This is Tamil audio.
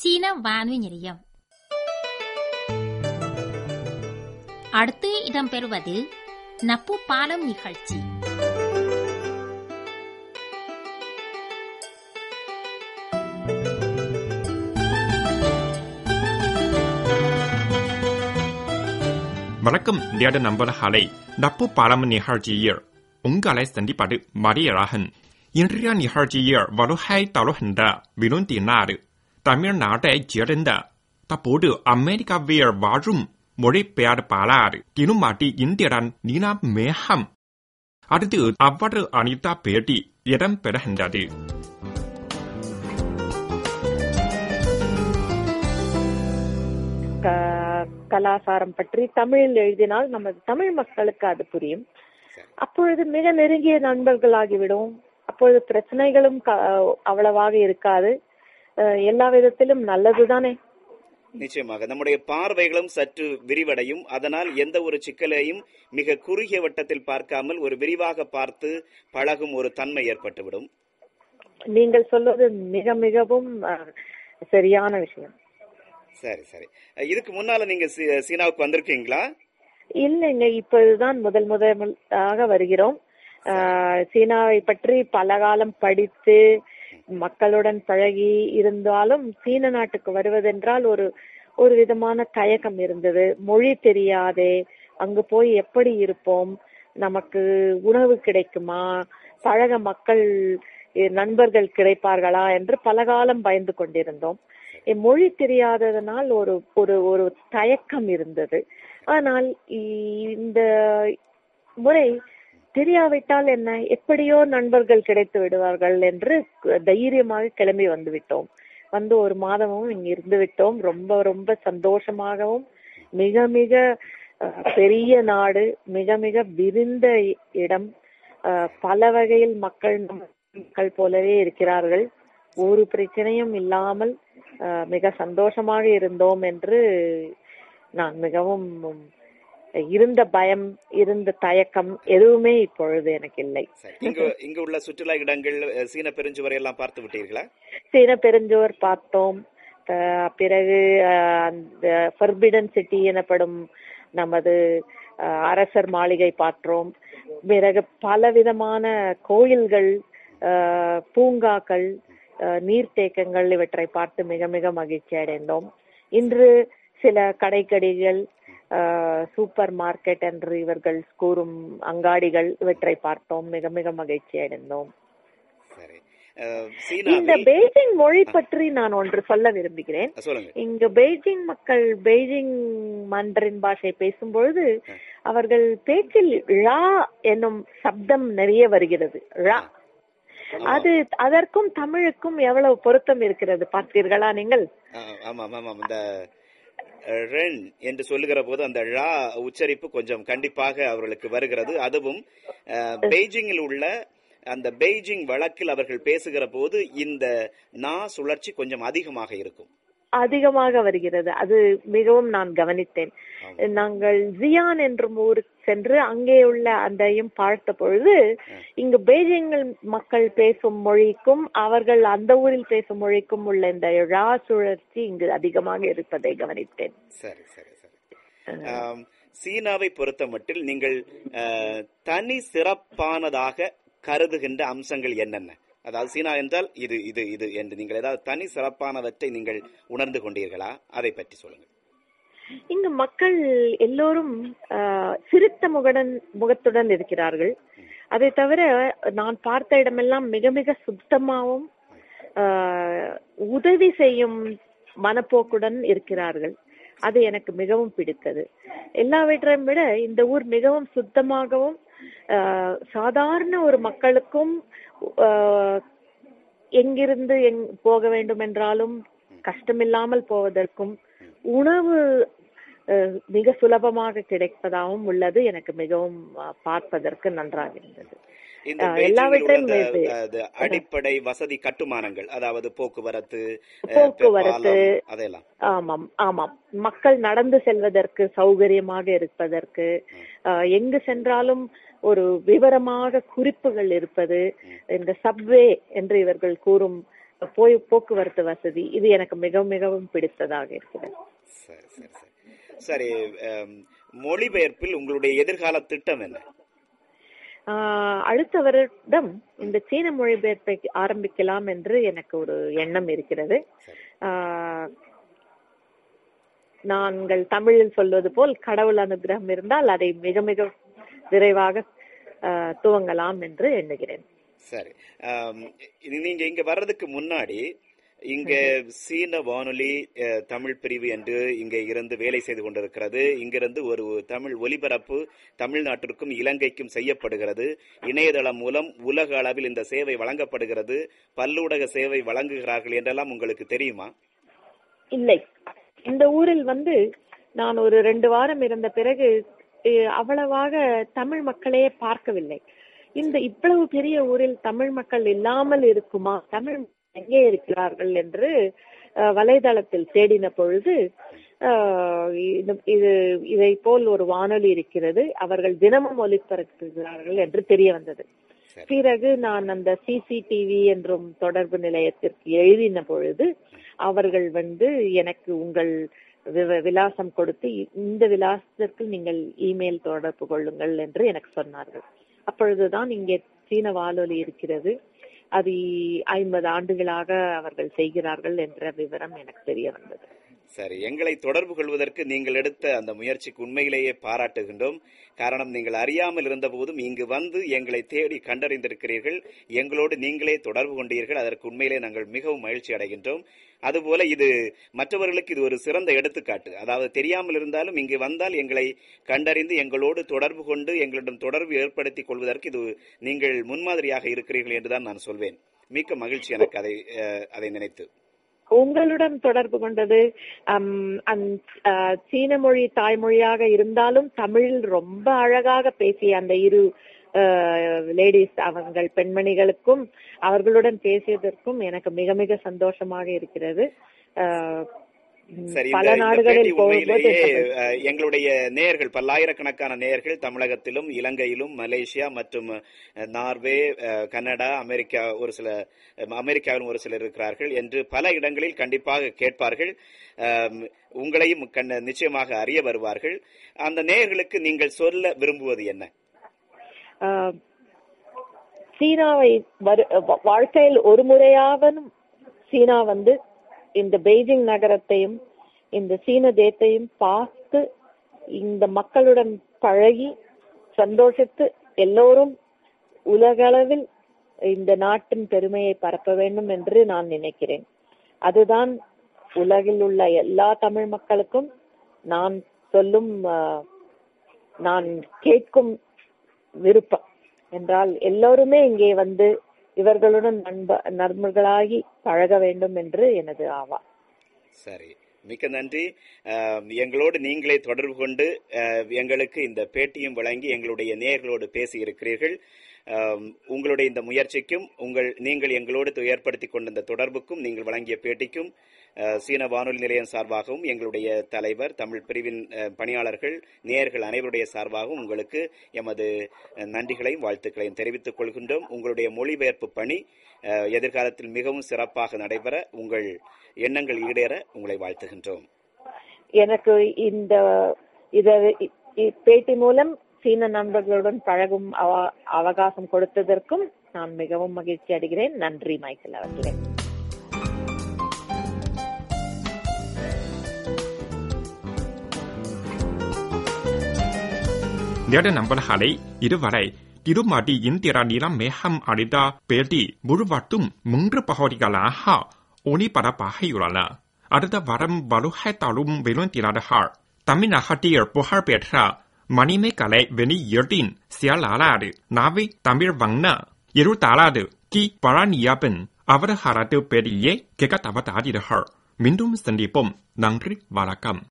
சீன வானொலி நிலையம். அடுத்து இடம்பெறுவது நட்பு பாலம் நிகழ்ச்சி. வணக்கம் டியர் நண்பர்களே, நட்பு பாலம் நிகழ்ச்சியில் உங்களை சந்திப்பது மரியழகன். இன்றைய நிகழ்ச்சியில் வருகை தருகின்ற விருந்தினர் தமிழ்நாட்டைச் சேர்ந்த தற்போது அமெரிக்காவில் வாழும் மொழிபெயர்ப்பாளர் திருமதி இந்திரன் நீனா மேகம். அடுத்து அவர் அனிதா பேட்டி இடம்பெறுகின்றது. கலாசாரம் பற்றி தமிழில் எழுதினால் நமது தமிழ் மக்களுக்கு அது புரியும். அப்பொழுது மிக நெருங்கிய நண்பர்களாகிவிடும். அப்பொழுது பிரச்சனைகளும் அவ்வளவாக இருக்காது. எல்லா விதத்திலும் நல்லதுதானே. நிச்சயமாக நம்முடைய பார்வைகளும் சற்று விரிவடையும். அதனால் எந்த ஒரு சிக்கலையும் மிக குறுகிய வட்டத்தில் பார்க்காமல் ஒரு விரிவாக பார்த்து பழகும் ஒரு தன்மை ஏற்பட்டுவிடும். நீங்கள் சொல்வது மிக மிகவும் சரியான விஷயம். சரி சரி. இதுக்கு முன்னால நீங்க சீனாவுக்கு வந்திருக்கீங்களா? இல்லைங்க, இப்போதுதான் முதலாக வருகிறோம். சீனாவை பற்றி பல காலம் படித்து மக்களுடன் பழகி இருந்தாலும் சீன நாட்டுக்கு வருவதென்றால் ஒரு விதமான தயக்கம் இருந்தது. மொழி தெரியாதே, அங்கு போய் எப்படி இருப்போம், நமக்கு உணவு கிடைக்குமா, பழக மக்கள் நண்பர்கள் கிடைப்பார்களா என்று பல காலம் பயந்து கொண்டிருந்தோம். மொழி தெரியாததனால் ஒரு தயக்கம் இருந்தது. ஆனால் இந்த முறை தெரியாவிட்டால் என்ன, எப்படியோ நண்பர்கள் கிடைத்து விடுவார்கள் என்று தைரியமாக கிளம்பி வந்து விட்டோம். வந்து ஒரு மாதமும் இங்க இருந்து விட்டோம். ரொம்ப ரொம்ப சந்தோஷமாகவும், மிக மிக பெரிய நாடு, மிக மிக விரிந்த இடம், பல வகையில் மக்கள் போலவே இருக்கிறார்கள். ஒரு பிரச்சனையும் இல்லாமல் மிக சந்தோஷமாக இருந்தோம் என்று நான் மிகவும் இருந்த பயம், இருந்த தயக்கம் எதுவுமே இப்பொழுது எனக்கு இல்லை. இங்க உள்ள சுற்றுலா இடங்கள் சீன பெருஞ்சுவர் எல்லாம் பார்த்து விட்டீர்களா? சீன பெருஞ்சுவர் பார்த்தோம். பிறகு அந்த ஃபர்பிடன் சிட்டி எனப்படும் நமது அரசர் மாளிகை பார்த்தோம். பிறகு பலவிதமான கோயில்கள், பூங்காக்கள், நீர்த்தேக்கங்கள் இவற்றை பார்த்து மிக மிக மகிழ்ச்சி அடைந்தோம். இன்று சில கடைக்கடிகள், சூப்பர் மார்க்கெட் என்று இவர்கள் கூறும் அங்காடிகள், இவற்றை பார்த்தோம். மிக மிக மகிழ்ச்சி அடைந்தோம். இந்த பெய்ஜிங் மொழி பற்றி நான் ஒன்று சொல்ல விரும்புகிறேன். இங்கு பெய்ஜிங் மக்கள் பெய்ஜிங் மண்டரின் பாஷை பேசும்பொழுது அவர்கள் பேச்சில் ழா என்னும் சப்தம் நிறைய வருகிறது. ழா, அது அதற்கும் தமிழுக்கும் எவ்வளவு பொருத்தம் இருக்கிறது பார்த்தீர்களா நீங்கள்? ஆமாம் ஆமாம். இந்த ரென் என்று சொல்லுகிற போது அந்த ழா உச்சரிப்பு கொஞ்சம் கண்டிப்பாக அவர்களுக்கு வருகிறது. அதுவும் பெய்ஜிங்கில் உள்ள அந்த பெய்ஜிங் வழக்கில் அவர்கள் பேசுகிற போது இந்த நா சுழற்சி கொஞ்சம் அதிகமாக இருக்கும், அதிகமாக வருகிறது. அது மிகவும் நான் கவனித்தேன். நாங்கள் ஜியான் என்ற ஊருக்கு சென்று அங்கே உள்ள அதையும் பார்த்த பொழுது இங்கு பெய்ஜிங்கில் மக்கள் பேசும் மொழிக்கும் அவர்கள் அந்த ஊரில் பேசும் மொழிக்கும் உள்ள இந்த ழா சுழற்சி இங்கு அதிகமாக இருப்பதை கவனித்தேன். சரி சரி சரி. சீனாவை பொறுத்த மட்டில் நீங்கள் தனி சிறப்பானதாக கருதுகின்ற அம்சங்கள் என்னென்ன? அதாவது சீனா என்றால் இது இது இது என்று நீங்கள் ஏதாவது தனி சிறப்பானவற்றை நீங்கள் உணர்ந்து கொண்டீர்களா? அதை பற்றி சொல்லுங்கள். இங்கு மக்கள் எல்லோரும் சிரித்த முகத்துடன் இருக்கிறார்கள். அதை தவிர நான் பார்த்த இடமெல்லாம் மிக மிக சுத்தமாகவும் உதவி செய்யும் மனப்போக்குடன் இருக்கிறார்கள். அது எனக்கு மிகவும் பிடித்தது. எல்லாவற்றையும் விட இந்த ஊர் மிகவும் சுத்தமாகவும் சாதாரண ஒரு மக்களுக்கும் எங்கிருந்து போக வேண்டும் என்றாலும் கஷ்டமில்லாமல் போவதற்கும் உணவு மிக சுலபமாக கிடைப்பதாகவும் உள்ளது. எனக்கு மிகவும் பார்ப்பதற்கு நன்றாக இருந்தது. அடிப்படை வசதி கட்டுமானங்கள், அதாவது போக்குவரத்து, அதெல்லாம் ஆமாம் ஆமாம். மக்கள் நடந்து செல்வதற்கு சௌகரியமாக இருப்பதற்கு, எங்கு சென்றாலும் ஒரு விவரமாக குறிப்புகள் இருப்பது, இந்த சப்வே என்று இவர்கள் கூறும் போக்குவரத்து வசதி இது எனக்கு மிகவும் மிகவும் பிடித்ததாக இருக்கிறது. சரி, மொழிபெயர்ப்பில் உங்களுடைய எதிர்கால திட்டம் என்ன? அடுத்த வருடம் இந்த சீன மொழிபெயர்ப்பை ஆரம்பிக்கலாம் என்று எனக்கு ஒரு எண்ணம் இருக்கிறது. நாங்கள் தமிழில் சொல்வது போல் கடவுள் அனுகிரகம் இருந்தால் அதை மிக மிக விரைவாக துவங்கலாம் என்று எண்ணுகிறேன். சரி, நீங்க இங்க வர்றதுக்கு முன்னாடி இங்க சீன வானொலி தமிழ் பிரிவு என்று இங்க இருந்து வேலை செய்து கொண்டிருக்கிறது. இங்கிருந்து ஒரு தமிழ் ஒலிபரப்பு தமிழ்நாட்டிற்கும் இலங்கைக்கும் செய்யப்படுகிறது. இணையதளம் மூலம் உலக அளவில் இந்த சேவை வழங்கப்படுகிறது. பல்லூடக சேவை வழங்குகிறார்கள் என்றெல்லாம் உங்களுக்கு தெரியுமா? இல்லை, இந்த ஊரில் நான் ஒரு 2 வாரம் இருந்த பிறகு அவ்வளவாக தமிழ் மக்களையே பார்க்கவில்லை. இந்த இவ்வளவு பெரிய ஊரில் தமிழ் மக்கள் இல்லாமல் இருக்குமா, தமிழ் எங்கே இருக்கிறார்கள் என்று வலைதளத்தில் தேடின பொழுது இதை போல் ஒரு வானொலி இருக்கிறது, அவர்கள் தினமும் ஒலிபரப்புகிறார்கள் என்று தெரிய வந்தது. பிறகு நான் அந்த சிசிடிவி என்றும் தொடர்பு நிலையத்திற்கு எழுதின பொழுது அவர்கள் எனக்கு உங்கள் விலாசம் கொடுத்து இந்த விலாசத்திற்கு நீங்கள் இமெயில் தொடர்பு கொள்ளுங்கள் என்று எனக்கு சொன்னார்கள். அப்பொழுதுதான் இங்கே சீன வானொலி இருக்கிறது, அது 50 ஆண்டுகளாக அவர்கள் செய்கிறார்கள் என்ற விவரம் எனக்கு தெரிய வந்தது. சரி, எங்களை தொடர்பு கொள்வதற்கு நீங்கள் எடுத்த அந்த முயற்சிக்கு உண்மையிலேயே பாராட்டுகின்றோம். காரணம், நீங்கள் அறியாமல் இருந்த போதும் இங்கு வந்து எங்களை தேடி கண்டறிந்திருக்கிறீர்கள், எங்களோடு நீங்களே தொடர்பு கொண்டீர்கள். அதற்கு உண்மையிலே நாங்கள் மிகவும் மகிழ்ச்சி அடைகின்றோம். அதுபோல இது மற்றவர்களுக்கு இது ஒரு சிறந்த எடுத்துக்காட்டு. அதாவது தெரியாமல் இருந்தாலும் இங்கு வந்தால் எங்களை கண்டறிந்து எங்களோடு தொடர்பு கொண்டு எங்களிடம் தொடர்பு ஏற்படுத்திக் கொள்வதற்கு இது நீங்கள் முன்மாதிரியாக இருக்கிறீர்கள் என்றுதான் நான் சொல்வேன். மிக்க மகிழ்ச்சி எனக்கு அதை நினைத்து. உங்களுடன் தொடர்பு கொண்டது சீன மொழி தாய்மொழியாக இருந்தாலும் தமிழில் ரொம்ப அழகாக பேசிய அந்த 2 லேடிஸ், அவங்கள் பெண்மணிகளுக்கும் அவர்களுடன் பேசியதற்கும் எனக்கு மிக மிக சந்தோஷமாக இருக்கிறது. பல நாடுகளில் எங்களுடைய நேயர்கள், பல்லாயிரக்கணக்கான நேயர்கள் தமிழகத்திலும் இலங்கையிலும் மலேசியா மற்றும் நார்வே, கனடா, அமெரிக்காவிலும் ஒரு சிலர் இருக்கிறார்கள் என்று பல இடங்களில் கண்டிப்பாக கேட்பார்கள். உங்களையும் நிச்சயமாக அறிய வருவார்கள். அந்த நேயர்களுக்கு நீங்கள் சொல்ல விரும்புவது என்ன? சீனாவை வாழ்க்கையில் ஒரு முறையாவது சீனா இந்த பெய்ஜிங் நகரத்தையும் இந்த சீன தேசத்தையும் பார்த்து இந்த மக்களுடன் பழகி சந்தோஷித்து எல்லோரும் உலகளவில் இந்த நாட்டின் பெருமையை பரப்ப வேண்டும் என்று நான் நினைக்கிறேன். அதுதான் உலகில் உள்ள எல்லா தமிழ் மக்களுக்கும் நான் சொல்லும், நான் கேட்கும் விருப்பம் என்றால் எல்லோருமே இங்கே இவர்களுடன் நண்பர்களாகி பழக வேண்டும் என்று எனது ஆவா. சரி, மிக்க நன்றி. எங்களோடு நீங்களே தொடர்பு கொண்டு எங்களுக்கு இந்த பேட்டியும் வழங்கி எங்களுடைய நேயர்களோடு பேசி இருக்கிறீர்கள். உங்களுடைய இந்த முயற்சிக்கும் நீங்கள் எங்களோடு ஏற்படுத்திக் கொண்ட இந்த தொடர்புக்கும் நீங்கள் வழங்கிய பேட்டிக்கும் சீன வானொலி நிலையம் சார்பாகவும் எங்களுடைய தலைவர், தமிழ் பிரிவின் பணியாளர்கள், நேயர்கள் அனைவருடைய சார்பாகவும் உங்களுக்கு எமது நன்றிகளையும் வாழ்த்துக்களையும் தெரிவித்துக் கொள்கின்றோம். உங்களுடைய மொழிபெயர்ப்பு பணி எதிர்காலத்தில் மிகவும் சிறப்பாக நடைபெற, உங்கள் எண்ணங்கள் ஈடேற உங்களை வாழ்த்துகின்றோம். எனக்கு இந்த பேட்டி மூலம் சீன நண்பர்களுடன் பழகும் அவகாசம் கொடுத்ததற்கும் நான் மிகவும் மகிழ்ச்சி அடைகிறேன். நன்றி மைக்கேல் அவர்களே. Liada nambahale இதுவரை திருமதி இந்திரா நிலம் மேகம் அளித்த பேட்டி முழுவதும் 3 பகுதிகளாக ஒளிபரப்பாகியுள்ளன. அடுத்த வாரம் வலுவாய் தாழும் விழுந்தினார்கள். தமிழ்நாட்டில் புகழ்பெற்ற மணிமேகலை வெளியீட்டின் செயலாளர் நாவை தமிழ் வண்ண எழுத்தாளர் கி பழனியப்பன் அவர்களது பேட்டியை கேட்கத்தவதாதீர்கள். மீண்டும் சந்திப்போம். நன்றி, வணக்கம்.